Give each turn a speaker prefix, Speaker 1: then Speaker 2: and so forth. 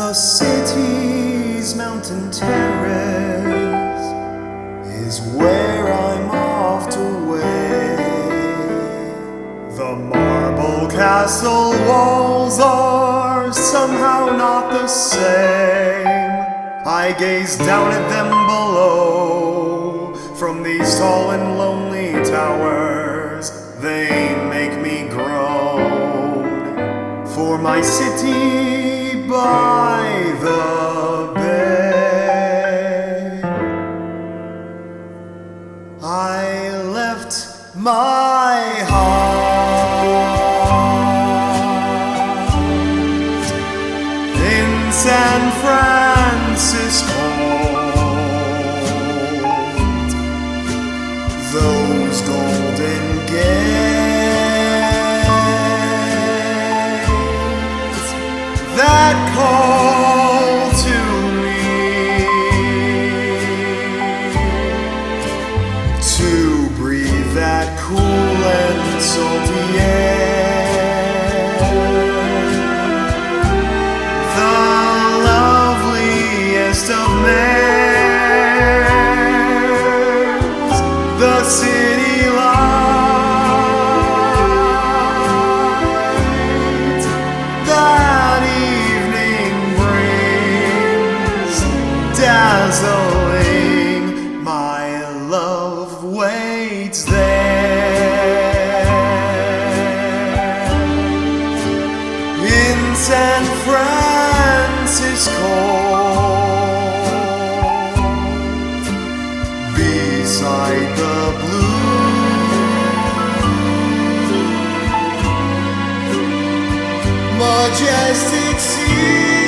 Speaker 1: The city's mountain terrace is where I'm off to wait. The marble castle walls are somehow not the same. I gaze down at them below from these tall and lonely towers. They make me groan for my city by the bay. I left my heart in San Francisco. Those golden gates that call to me to breathe that cool and salty air, the loveliest of mares, the city light that evening brings, dazzling. My love waits there in San Francisco, beside the blue majestic sea.